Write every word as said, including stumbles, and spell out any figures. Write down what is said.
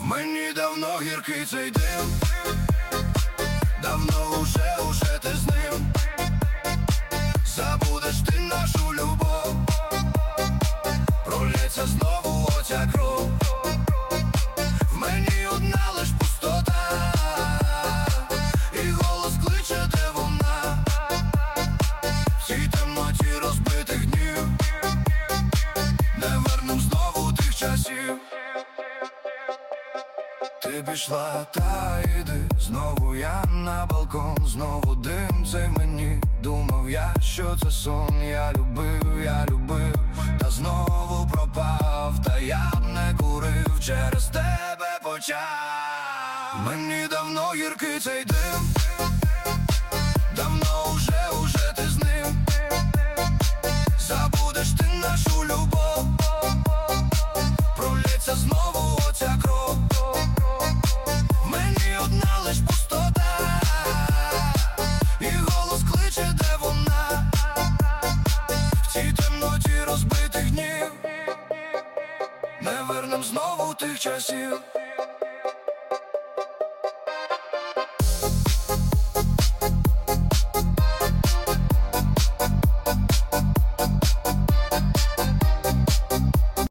Мені давно гіркий цей дим, давно уже, уже ти з ним. Забудеш ти нашу любов, пролється знову оця кров. В мені одна лиш пустота, і голос кличе, де вона. В цій темноті розбитих днів не вернем знову тих часів. Ти пішла, та йди, знову я на балкон, знову дим цей мені. Думав я, що це сон, я любив, я любив, та знову пропав, та я б не курив, через тебе почав. Мені давно гіркий цей дим, давно уже, уже ти з ним. Забудеш ти нашу любов, пролється знову оця кров. Мені одна лиш пустота, і голос кличе, де вона. В цій темноті розбитих днів не вернем знову тих часів.